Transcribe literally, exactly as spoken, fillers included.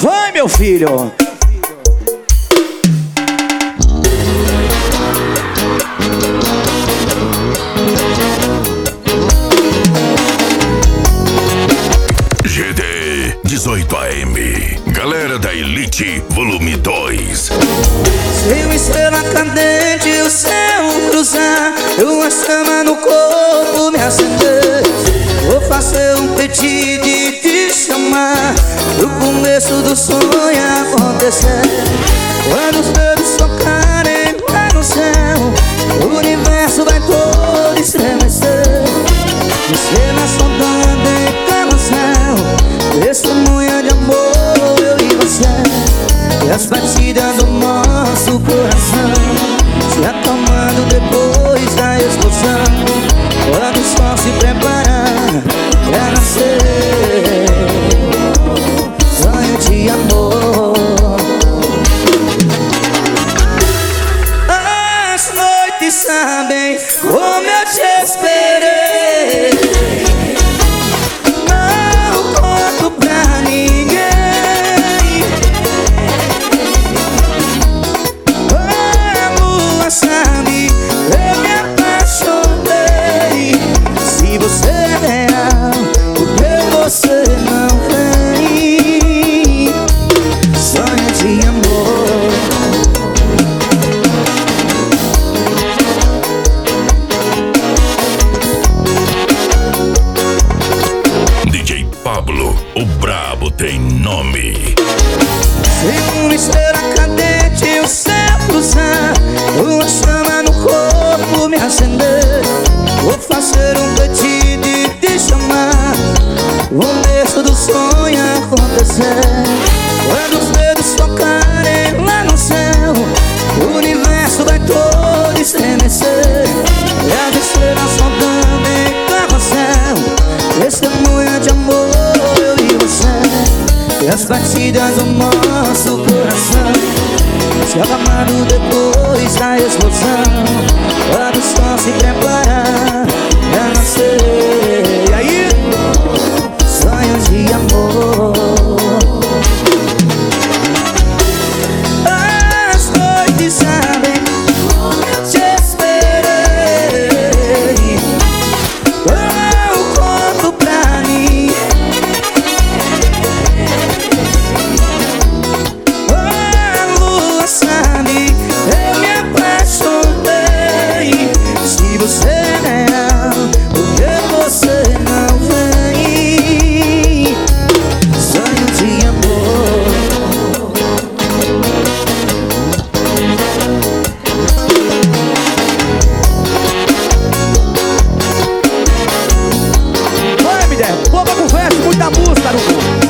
Vai, meu filho. G D dezoito A M, Galera da Elite, volume dois. Se uma estrela cadente o céu cruzar, e uma chama no corpo me acender, vou fazer um pedido e te chamar pro começo do sonho acontecer. Quando os dedos tocarem lá no céu, o universo vai todo estremecer. Estrelas sondando em carrossel, testemunha de amor, eu e você. E as batidas do nosso coração se acalmando depois da explosão, quando o sol se prepara pra nascer. Sonho de amor. As noites sabem como eu te esperei. Não conto pra ninguém. A lua sabe, eu me apaixonei. Se você é real, por que você não vem? Sonho de amor. D J Pablo, o brabo tem nome. Se uma estrela cadente o céu cruzar, uma chama no corpo me acender, vou fazer um pedido e te chamar, o começo do sonho acontecer. Quando os dedos tocarem lá no céu, o universo vai todo estremecer. E as estrelas sondando em carrossel, testemunha de amor, eu e você. E as batidas do nosso coração se acalmando depois da explosão, quando o sol se prepara pra nascer. E aí? Sonho de amor. As noites sabem como eu te esperei. Eu conto pra ninguém. A lua sabe, eu me apaixonei. Se você é real, por que você não vem? Sonho de amor. Vai, me der. Boa conversa, muita música no